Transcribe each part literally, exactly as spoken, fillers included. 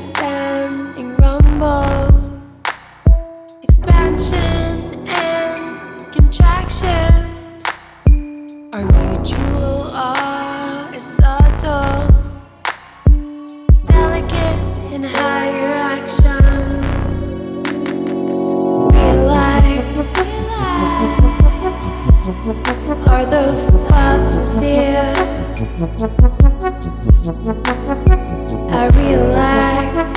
standing rumble, expansion and contraction. Our mutual awe is subtle, delicate in higher action. Realize, are those thoughts sincere? I relax,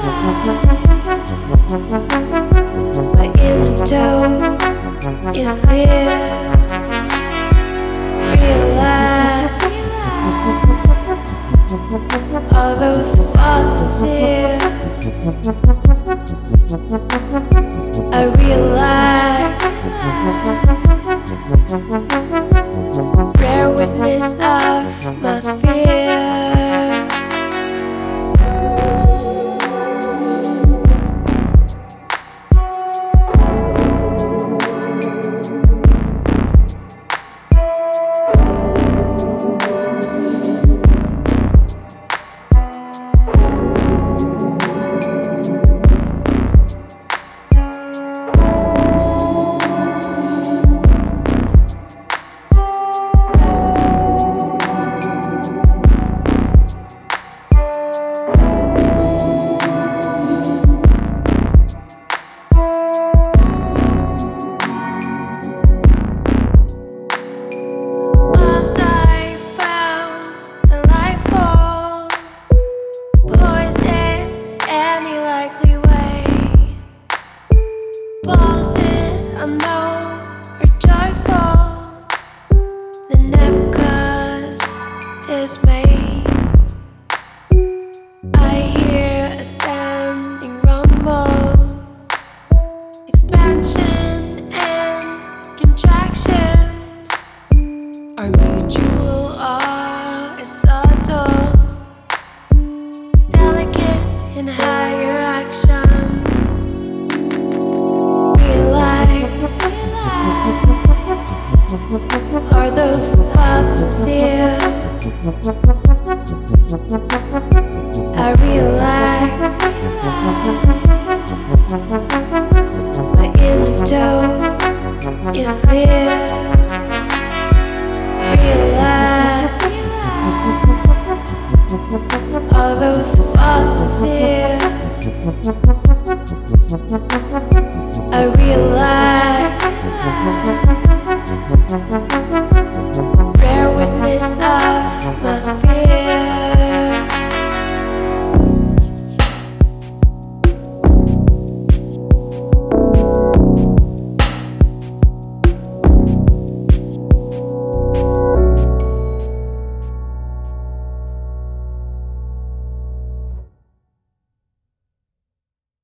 my inner toe is clear. Relax, all those thoughts sincere. I relax, rare witness of my sphere. Pulses I know are joyful, they never cause dismay. I hear a standing rumble, expansion and contraction. Our mutual awe is subtle, delicate in higher action. Are those thoughts sincere? I relax, my inner toe is clear. Relax, all those thoughts sincere. I relax.